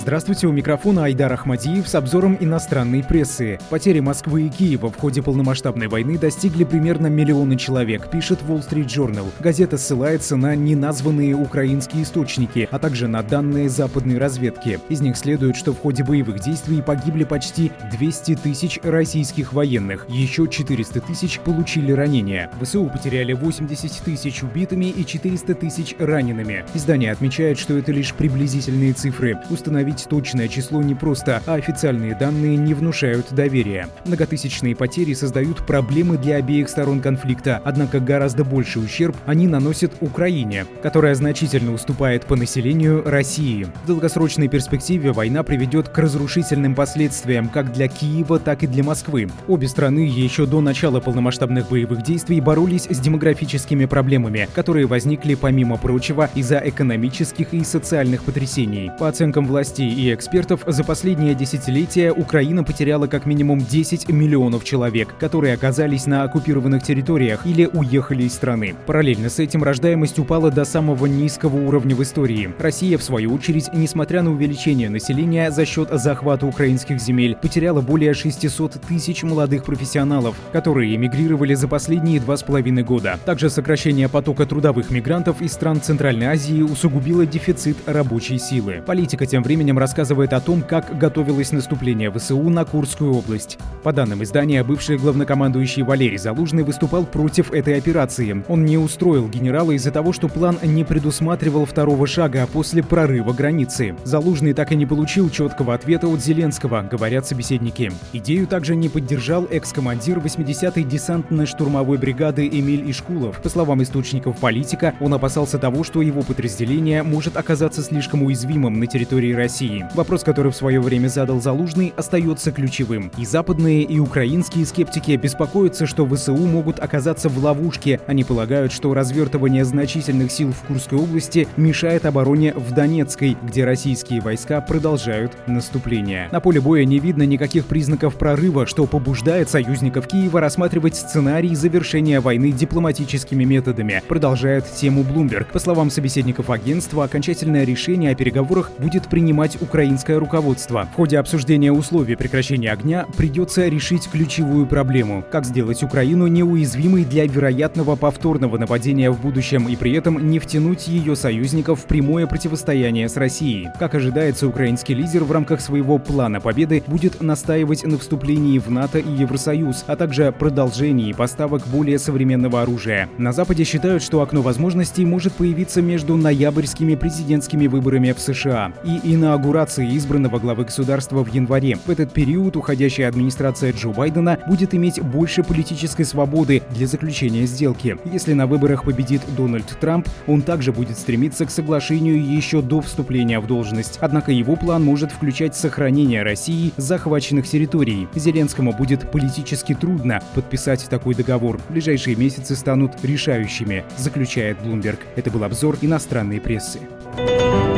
Здравствуйте, у микрофона Айдар Ахмадиев с обзором иностранной прессы. Потери Москвы и Киева в ходе полномасштабной войны достигли примерно 1 миллиона человек, пишет Wall Street Journal. Газета ссылается на неназванные украинские источники, а также на данные западной разведки. Из них следует, что в ходе боевых действий погибли почти 200 тысяч российских военных, еще 400 тысяч получили ранения. ВСУ потеряли 80 тысяч убитыми и 400 тысяч ранеными. Издание отмечает, что это лишь приблизительные цифры. Установить точное число непросто, а официальные данные не внушают доверия. Многотысячные потери создают проблемы для обеих сторон конфликта, однако гораздо больший ущерб они наносят Украине, которая значительно уступает по населению России. В долгосрочной перспективе война приведет к разрушительным последствиям как для Киева, так и для Москвы. Обе страны еще до начала полномасштабных боевых действий боролись с демографическими проблемами, которые возникли, помимо прочего, из-за экономических и социальных потрясений. По оценкам властей и экспертов, за последнее десятилетие Украина потеряла как минимум 10 миллионов человек, которые оказались на оккупированных территориях или уехали из страны. Параллельно с этим рождаемость упала до самого низкого уровня в истории. Россия, в свою очередь, несмотря на увеличение населения за счет захвата украинских земель, потеряла более 600 тысяч молодых профессионалов, которые эмигрировали за последние 2,5 года. Также сокращение потока трудовых мигрантов из стран Центральной Азии усугубило дефицит рабочей силы. Политика тем временем рассказывает о том, как готовилось наступление ВСУ на Курскую область. По данным издания, бывший главнокомандующий Валерий Залужный выступал против этой операции. Он не устроил генерала из-за того, что план не предусматривал второго шага после прорыва границы. Залужный так и не получил четкого ответа от Зеленского, говорят собеседники. Идею также не поддержал экс-командир 80-й десантно-штурмовой бригады Эмиль Ишкулов. По словам источников «Политика», он опасался того, что его подразделение может оказаться слишком уязвимым на территории России. Вопрос, который в свое время задал Залужный, остается ключевым. И западные, и украинские скептики беспокоятся, что ВСУ могут оказаться в ловушке. Они полагают, что развертывание значительных сил в Курской области мешает обороне в Донецкой, где российские войска продолжают наступление. На поле боя не видно никаких признаков прорыва, что побуждает союзников Киева рассматривать сценарий завершения войны дипломатическими методами, продолжает тему Bloomberg. По словам собеседников агентства, окончательное решение о переговорах будет принимать украинское руководство. В ходе обсуждения условий прекращения огня придется решить ключевую проблему: как сделать Украину неуязвимой для вероятного повторного нападения в будущем и при этом не втянуть ее союзников в прямое противостояние с Россией. Как ожидается, украинский лидер в рамках своего плана победы будет настаивать на вступлении в НАТО и Евросоюз, а также продолжении поставок более современного оружия. На Западе считают, что окно возможностей может появиться между ноябрьскими президентскими выборами в США и инаугурацией избранного главы государства в январе. В этот период уходящая администрация Джо Байдена будет иметь больше политической свободы для заключения сделки. Если на выборах победит Дональд Трамп, он также будет стремиться к соглашению еще до вступления в должность. Однако его план может включать сохранение России захваченных территорий. Зеленскому будет политически трудно подписать такой договор. Ближайшие месяцы станут решающими, заключает Bloomberg. Это был обзор иностранной прессы.